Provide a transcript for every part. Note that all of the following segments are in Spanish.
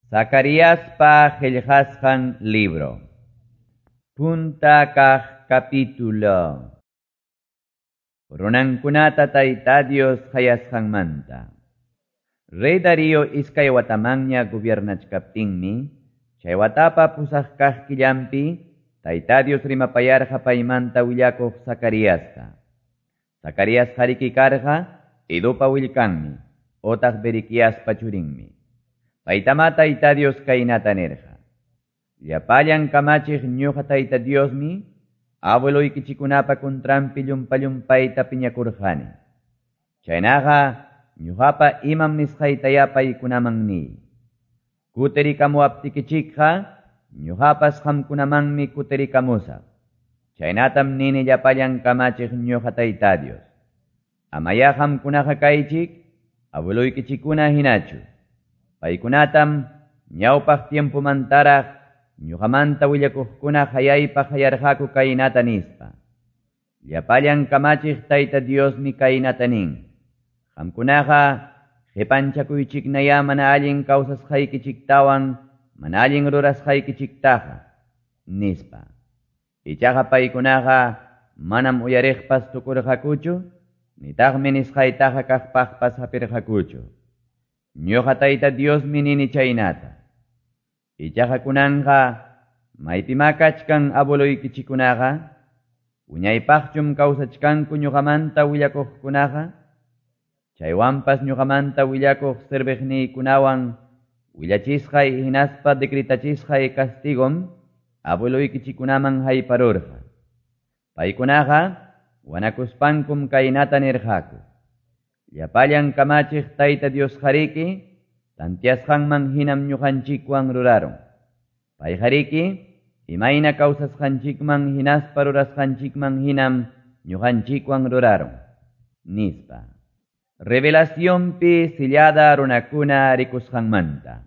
Zacaríaspa qillqasqan libro. Punta kaq capítulo. Runankunata Tayta Dios hayasqanmanta. Rey Darío iskay watamanña gobiernachkaptinmi, chay watapa pusaq kaq killampi, Tayta Dios rimapayarqa paymanta willakuq Zacaríasta. Zacarías qariki karqa, Idopa willkanmi, otaq Berequiaspa churinmi. Paytama Tayta Dios kaynata nirqa. Llapallan kamachiq ñuqa Tayta Diosmi, abueluykichikunapa kuntrampi llumpayta piñakurqani. Chaynaqa ñuqapa imam nisqaytaya paykunaman niy. Kutirikamuaptikichikqa, ñuqapas qamkunamanmi kutirikamusaq. Chaynatam nini llapallan kamachiq ñuqa Tayta Dios. Amaya qamkunaqa kaychik, abueluykichikuna hinachu. Paykunatam ñawpaq tiempomantaraq ñuqamanta willakuqkuna hayaypaq hayarqaku kaynata nispa. Llapallan kamachiq Tayta Diosmi kaynata nin. Qamkunaqa qipanchakuychiknaya mana allin kawsasqaykichiktawan mana allin rurasqaykichiktaqa nispa. Ichaqa paykunaqa manam uyariqpas tukurqakuchu, nitaqmi nisqaytaqa kaqpaqpas hapirqakuchu. Ñuqa Tayta Diosmi nini chaynata. Ichaqa kunanqa maypima kachkan abueluykichikunaqa, wiñaypaqchum kawsachkanku ñuqamanta willakuqkunaqa, chaywanpas ñuqamanta willakuq sirviqniykunawan willachisqay hinaspa decretachisqay castigom abueluykichikunaman hayparurqa. Paykunaqa wanakuspankum kaynata nirqaku. Llapallan kamachiq Tayta Dios qariki, tantiasqanman hinam ñuqanchikwan rurarun. Pay qariki, imayna kawsasqanchikman hinaspa rurasqanchikman hinam ñuqanchikwan rurarun. Nispa. Revelaciónpi sillada runakuna rikusqanmanta.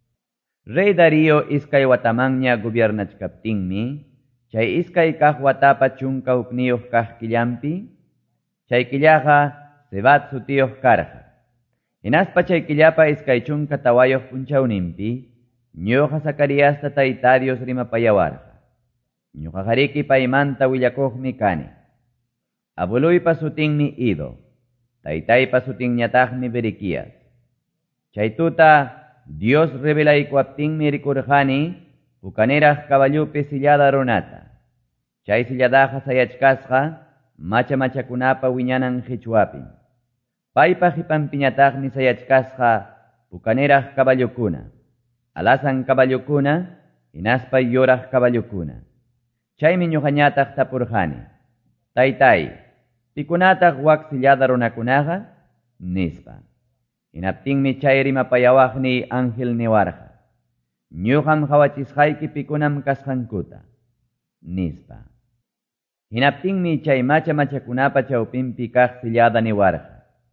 Rey Darío iskay watamanña gobiernachkaptinmi, chay iskay kaq watapa chunka ukniyuq kaq killampi, chay killaqa Sebat sutiyuq karqa. Hinaspa chay killapa iskay chunka tawayuq punchawninpi, ñuqa Zacaríasta Tayta Dios rimapayawarqa. Ñuqa qariki paymanta willakuqmi kani. Abueluypa sutinmi Ido, Taytaypa sutinñataqmi Berequias. Chay tuta Dios revelaykuaptinmi rikurqani, pukaniraq kaballupi sillada runata. Chay silladaqa sayachkasqa, machakunapa wiñanan qhichwapin. Paypa qhipanpiñataqmi sayachkasqa pukaniraq kaballukuna, alasan kaballukuna, hinaspa yuraq kaballukuna. Chaymi ñuqañataq tapurqani. Taytay, pikunataq wak sillada runakunaqa? Nispa. Hinaptinmi chay rimapayawaqni ángel niwarqa. Ñuqam hawachisqayki pikunam kasqankuta. Nispa. Hinaptinmi chay machakunapa chawpinpi kaq sillada niwarqa.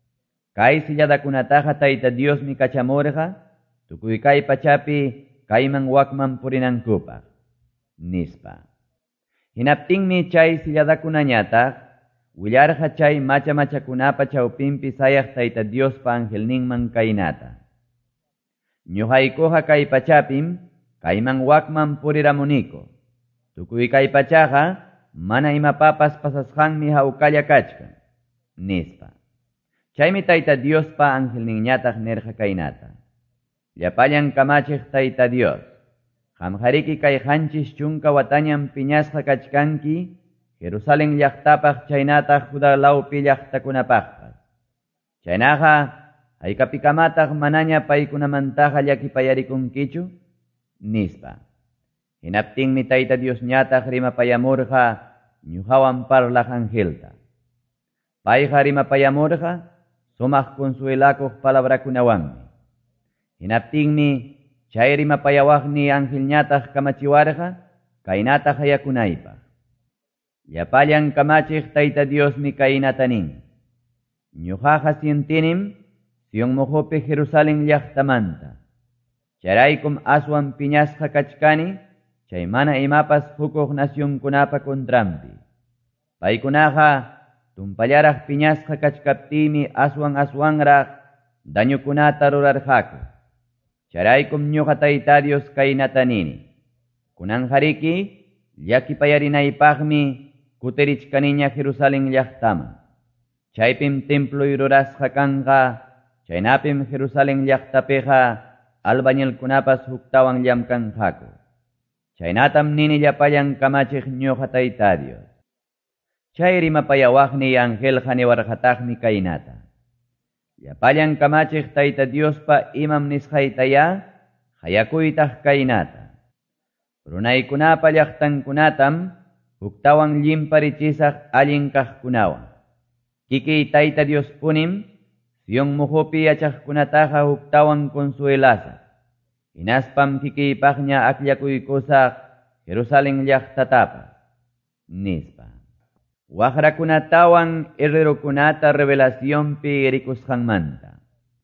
Kay silladakunataqa Tayta Diosmi kachamurqa, tukuy kay pachapi kayman wakman purinankupaq. Nispa. Hinaptinmi chay silladakunañataq, willarqa chay machakunapa chawpinpi sayaq Tayta Diospa angelninman kaynata. Ñuqaykuqa kay pachapim, kayman wakman puriramuniko. Tukuy kay pachaqa, mana imapapas pasasqanmi hawkalla kachkan. Nispa. Chaymi Tayta Diospa angelninñataq nirqa kaynata. Llapallan kamachiq Tayta Dios, qamqariki kay qanchis chunka watañam piñasqa kachkanki, Jerusalén llaqtapaq chaynataq Judá lawpi llaqtakunapaqpas. Chaynaqa, haykapikamataq manaña paykunamantaqa llakipayarikunkichu? Nispa. Hinaptinmi Tayta Diosñataq rimapayamurqa ñuqawan parlaq angelta. Payqa rimapayamurqa sumaq consuelakuq palabrakunawanmi. Hinaptinmi chay rimapayawaqni angelñataq kamachiwarqa kaynata hayakunaypaq. Llapallan kamachiq Tayta Diosmi kaynata nin. Ñuqaqa sientinim Sion muhupi Jerusalén llaqtamanta. Charaykum aswan piñasqa kachkani, chay mana imapas hukuq nasyunkunapa kontrampi. Paykunaqa tumpallaraq piñasqa kachkaptimi aswanraq dañukunata rurarqaku. Charaykum ñuqa Tayta Dios kaynata nini. Kunanjariki llakipayarinaypaqmi kuterichkaniña Jerusalén llaqtaman. Chaypim templo rurasqa kanqa, chaynapim Jerusalén llaqtapiqa albañilkunapas huktawan llamkanqaku. Chaynatam nini llapayan kamachiq ñuqa Tayta Dios. Chay rimapayawaqni angelqa niwarqataqmi kaynata. Llapayan kamachiq Tayta Diospa imam nisqaytaya hayakuytaq kaynata. Runaykunapa llaqtankunatam huktawan llimparichisaq allin kaqkunawan. Kiki Tayta Dios punim Sion muhupi yachaqkunataqa huktawan consuelasa. Hinaspam kikipaqña aklakuykusaq Jerusalén llaqtatapas. Nispa. Waqrakunatawan herrerokunata revelacionpi rikusqanmanta.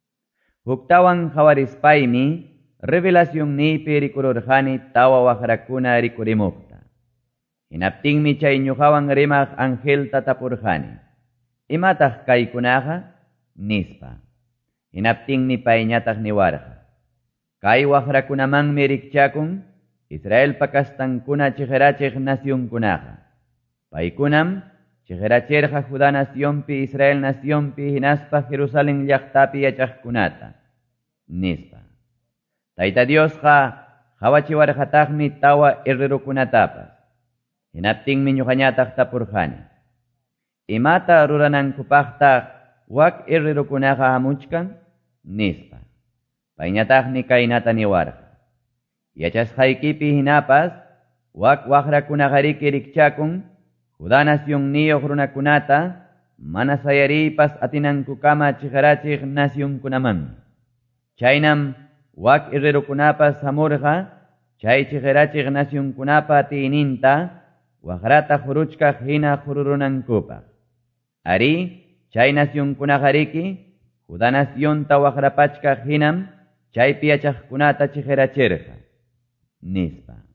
Huktawan qhawarispaymi revelacionnipi rikururqani tawa waqrakuna rikurimukta. Hinaptinmi chay ñuqawan rimaq angelta tapurqani. Imataq kaykunaqa? Nispa. Hinaptinmi payñataq niwarqa. Kay waqrakunamanmi rikchakun Israel pakastankuna chiherachiq nacionkunaqa. Paykunam chiherachirqa Judá nacionpi Israel nacionpi hinaspa Jerusalén llaqtapi yachaqkunata. Nispa. Tayta Diosqa hawachiwarqataqmi tawa herrerokunatapas. Hinaptinmi ñuqañataq tapurqani. Imata ruranankupaqtaq wak herrerokunaqa hamuchkan? Nispa. Payñataqmi kaynata niwarqa. Yachasqaykipi hinapas wak waqrakunaqa rikchakun Judá nacionniyuq runakunata mana sayaripas atinankukama chiherachiq nacionkunaman. Chaynam wak herrerokunapas hamurqa chay chiherachiq nacionkunapa atiininta waqrata huruchkaq hina hururunankupaq. Ari chay nacionkunaqa Judá nacionta waqrapachkaq hinam chaypi yachaqkunata chiherachirqa. Nispa.